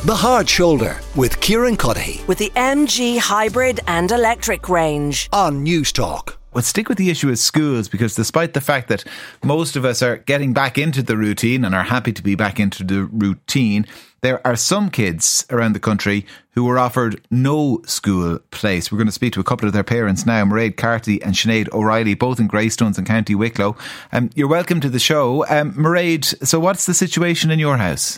The Hard Shoulder with Kieran Cuddihy with the MG hybrid and electric range on News Talk. Let's stick with the issue of schools, because despite the fact that most of us are getting back into the routine and are happy to be back into the routine, there are some kids around the country who were offered no school place. We're going to speak to a couple of their parents now, Mairead Carty and Sinead O'Reilly, both in Greystones in County Wicklow. You're welcome to the show. Mairead, so what's the situation in your house?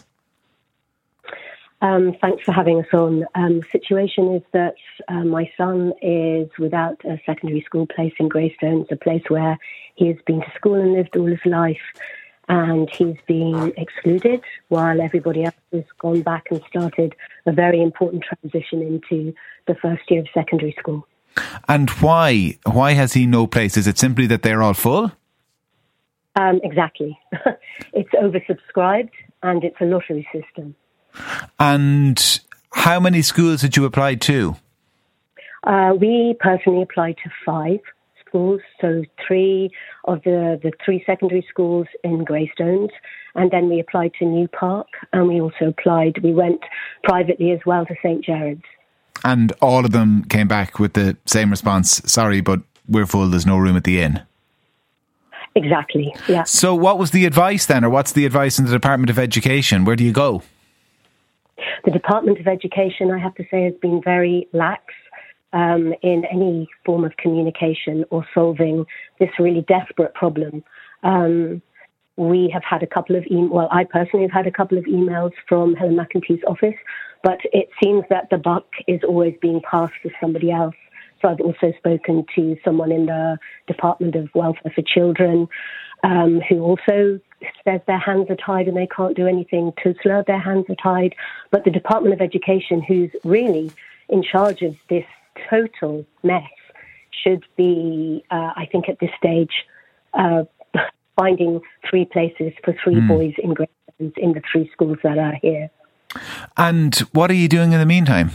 Thanks for having us on. The situation is that my son is without a secondary school place in Greystones, a place where he has been to school and lived all his life, and he's been excluded while everybody else has gone back and started a very important transition into the first year of secondary school. And why? Why has he no place? Is it simply that they're all full? Exactly. It's oversubscribed and it's a lottery system. And how many schools did you apply to? We personally applied to 5 schools, so 3 of the 3 secondary schools in Greystones, and then we applied to New Park, and we went privately as well to St Gerard's. And all of them came back with the same response: sorry, but we're full, there's no room at the inn. Exactly, yeah. So what was the advice then, or what's the advice in the Department of Education? Where do you go? The Department of Education, I have to say, has been very lax in any form of communication or solving this really desperate problem. We have had a couple of I personally have had a couple of emails from Helen McEntee's office, but it seems that the buck is always being passed to somebody else. So I've also spoken to someone in the Department of Welfare for Children who also says their hands are tied and they can't do anything. TUSLA, their hands are tied. But the Department of Education, who's really in charge of this total mess, should be, I think at this stage, finding 3 places for 3 boys in Greystones in the 3 schools that are here. And what are you doing in the meantime?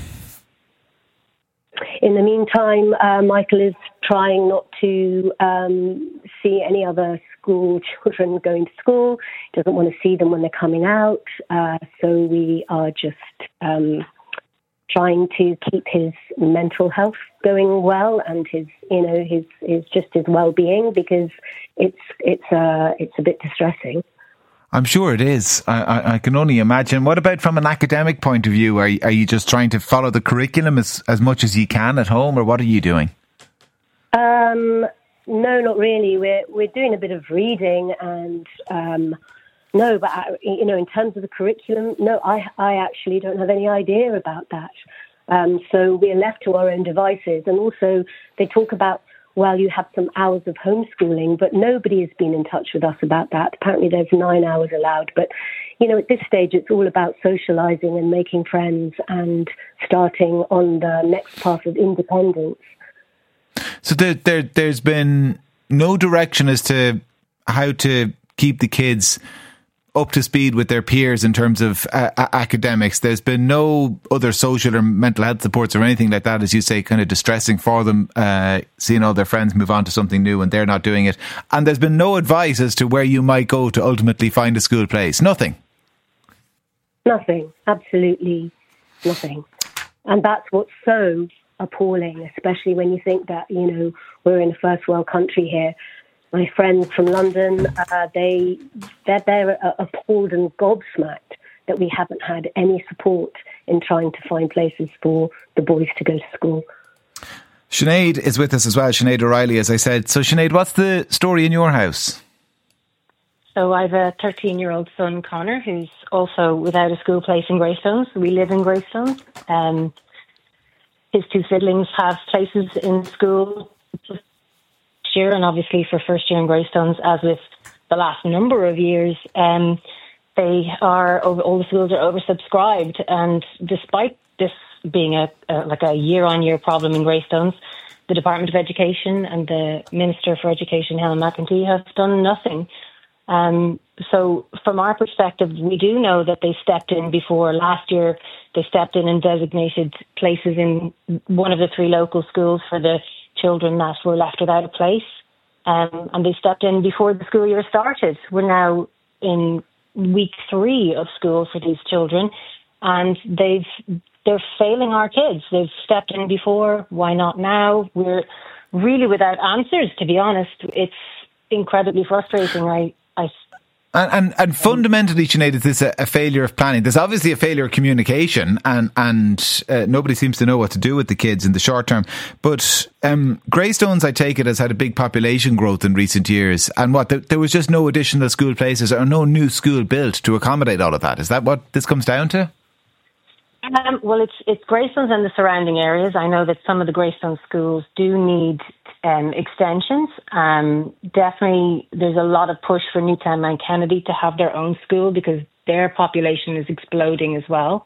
In the meantime, Michael is trying not to see any other school children going to school. He doesn't want to see them when they're coming out. So we are just trying to keep his mental health going well and his well-being, because it's a bit distressing. I'm sure it is. I can only imagine. What about from an academic point of view? Are you just trying to follow the curriculum as much as you can at home, or what are you doing? No, not really. We're doing a bit of reading, and no, but in terms of the curriculum, no, I actually don't have any idea about that. So we're left to our own devices, and also they talk about, well, you have some hours of homeschooling, but nobody has been in touch with us about that. Apparently there's 9 hours allowed. But, at this stage, it's all about socialising and making friends and starting on the next path of independence. So there's been no direction as to how to keep the kids up to speed with their peers in terms of academics. There's been no other social or mental health supports or anything like that, as you say, kind of distressing for them, seeing all their friends move on to something new and they're not doing it. And there's been no advice as to where you might go to ultimately find a school place. Nothing. Nothing. Absolutely nothing. And that's what's so appalling, especially when you think that, we're in a first world country here. My friends from London, they're appalled and gobsmacked that we haven't had any support in trying to find places for the boys to go to school. Sinead is with us as well, Sinead O'Reilly, as I said. So Sinead, what's the story in your house? So I have a 13-year-old son, Connor, who's also without a school place in Greystones. We live in Greystones. His 2 siblings have places in school year, and obviously for first year in Greystones, as with the last number of years, all the schools are oversubscribed, and despite this being a year-on-year problem in Greystones, the Department of Education and the Minister for Education, Helen McEntee, have done nothing. So from our perspective, we do know that they stepped in before. Last year, they stepped in and designated places in one of the 3 local schools for the children that were left without a place. And they stepped in before the school year started. We're now in week 3 of school for these children. and they're failing our kids. They've stepped in before. Why not now? We're really without answers, to be honest. It's incredibly frustrating. And fundamentally, Sinead, is this a failure of planning? There's obviously a failure of communication, and nobody seems to know what to do with the kids in the short term. But Greystones, I take it, has had a big population growth in recent years. And there was just no additional school places or no new school built to accommodate all of that. Is that what this comes down to? Well, it's Greystones and the surrounding areas. I know that some of the Greystones schools do need extensions. Definitely, there's a lot of push for Newtown Mount Kennedy to have their own school because their population is exploding as well.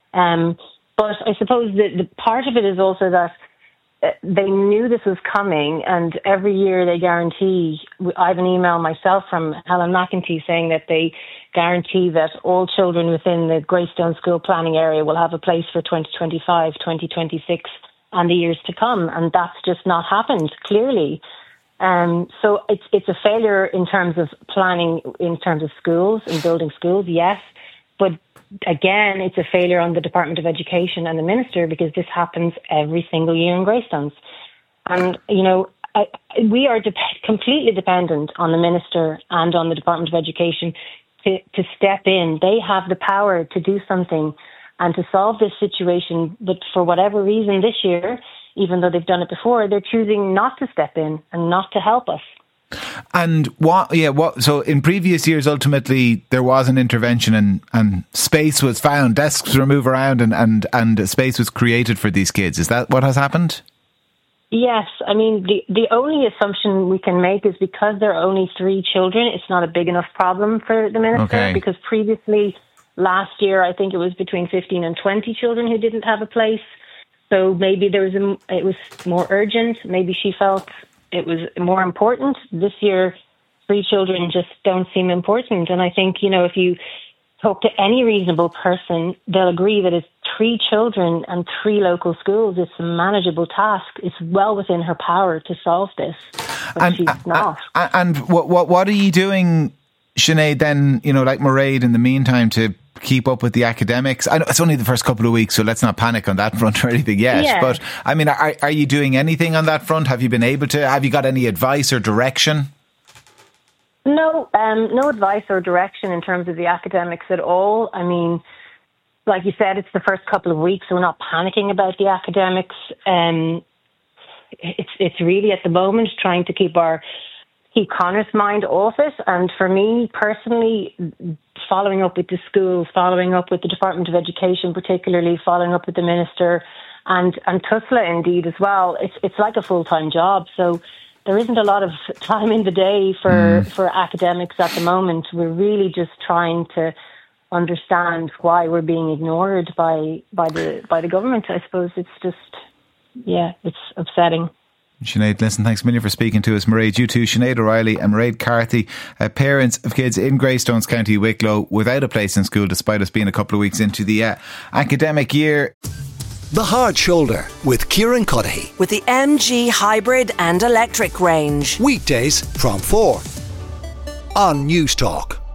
But I suppose the part of it is also that they knew this was coming, and every year they guarantee. I have an email myself from Helen McEntee saying that they guarantee that all children within the Greystone school planning area will have a place for 2025, 2026 and the years to come, and that's just not happened, clearly. So it's a failure in terms of planning, in terms of schools and building schools, yes, but again, it's a failure on the Department of Education and the Minister because this happens every single year in Greystones. And, you know, we are completely dependent on the Minister and on the Department of Education to step in. They have the power to do something and to solve this situation. But for whatever reason this year, even though they've done it before, they're choosing not to step in and not to help us. And so in previous years, ultimately, there was an intervention and space was found, desks were moved around and space was created for these kids. Is that what has happened? Yes. I mean, the only assumption we can make is because there are only 3 children, it's not a big enough problem for the Minister. Okay. Because previously, last year, I think it was between 15 and 20 children who didn't have a place. So maybe it was more urgent. Maybe she felt it was more important. This year, 3 children just don't seem important. And I think, you know, if you talk to any reasonable person, they'll agree that it's 3 children and 3 local schools. It's a manageable task. It's well within her power to solve this, but she's not. And what are you doing, Sinead, then, you know, like Mairead, in the meantime, to keep up with the academics? I know it's only the first couple of weeks, so let's not panic on that front or anything yet. Yeah. But I mean, are you doing anything on that front? Have you got any advice or direction? No, no advice or direction in terms of the academics at all. I mean, like you said, it's the first couple of weeks, so we're not panicking about the academics. It's really at the moment trying to keep Connor's mind off it. And for me personally, following up with the schools, following up with the Department of Education, particularly following up with the Minister and TUSLA indeed as well, it's like a full-time job. So there isn't a lot of time in the day for academics at the moment. We're really just trying to understand why we're being ignored by the government. I suppose it's just, it's upsetting. Sinead, listen, thanks a million for speaking to us. Mairead, you too. Sinead O'Reilly and Mairead Carthy, parents of kids in Greystones, County Wicklow, without a place in school despite us being a couple of weeks into the academic year. The Hard Shoulder with Kieran Cuddihy. With the MG hybrid and electric range. Weekdays from 4 on News Talk.